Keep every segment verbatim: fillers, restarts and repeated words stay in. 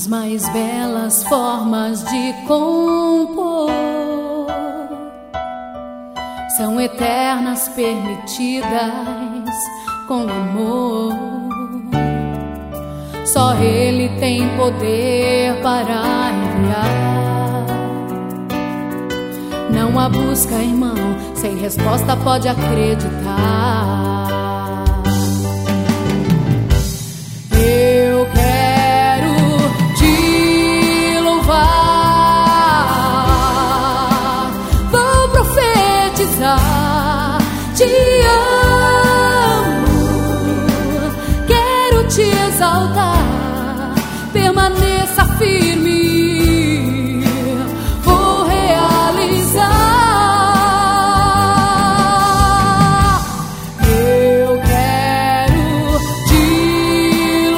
As mais belas formas de compor são eternas, permitidas com amor. Só Ele tem poder para enviar. Não há busca, irmão, sem resposta pode acreditar. Eu quero te louvar, vou profetizar, te amo, quero te exaltar, permaneça firme, vou realizar. Eu quero te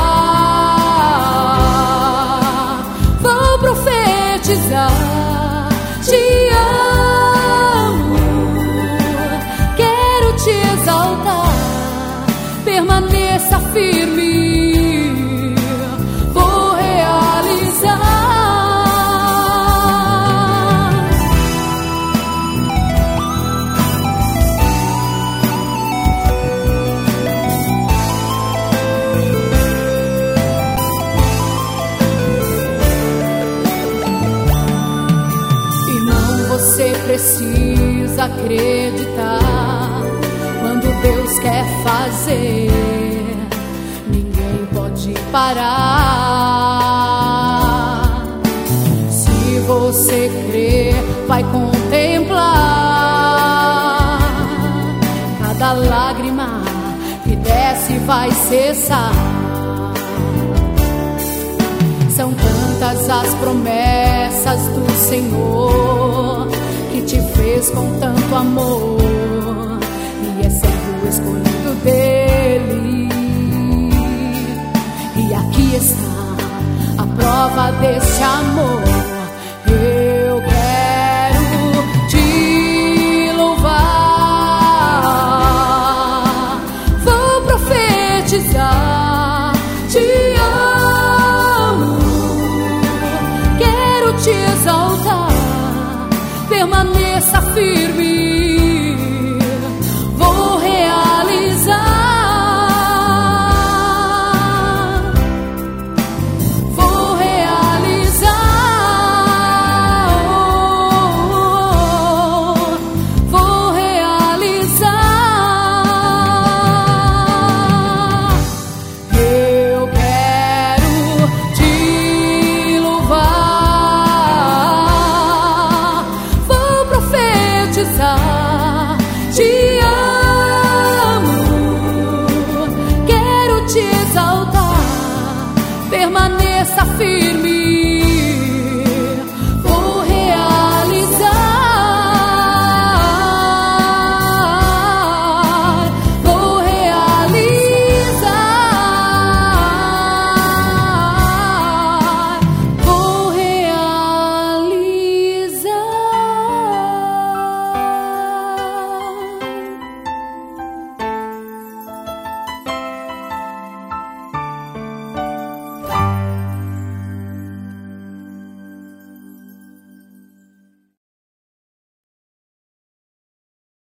louvar, vou profetizar, te amo, quero te exaltar, permaneça firme, vou realizar. Irmão, você precisa acreditar. Quando Deus quer fazer, ninguém pode parar. Se você crer, vai contemplar. Cada lágrima que desce vai cessar. São tantas as promessas do Senhor, que te fez com tanto amor, e é servo escolhido dele. E aqui está a prova desse amor.